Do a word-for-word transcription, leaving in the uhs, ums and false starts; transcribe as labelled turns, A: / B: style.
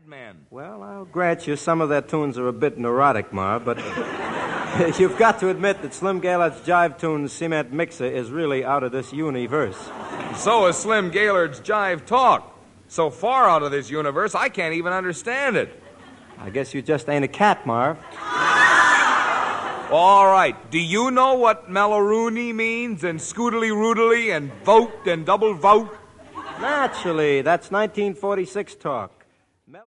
A: men.
B: Well, I'll grant you some of their tunes are a bit neurotic, Marv, but you've got to admit that Slim Gaillard's jive tune Cement Mixer is really out of this universe.
A: So is Slim Gaillard's jive talk. So far out of this universe, I can't even understand it.
B: I guess you just ain't a cat, Marv.
A: All right. Do you know what Melloroony means and Scootily-Roodily and vote and double vote?
B: Naturally. That's nineteen forty-six talk.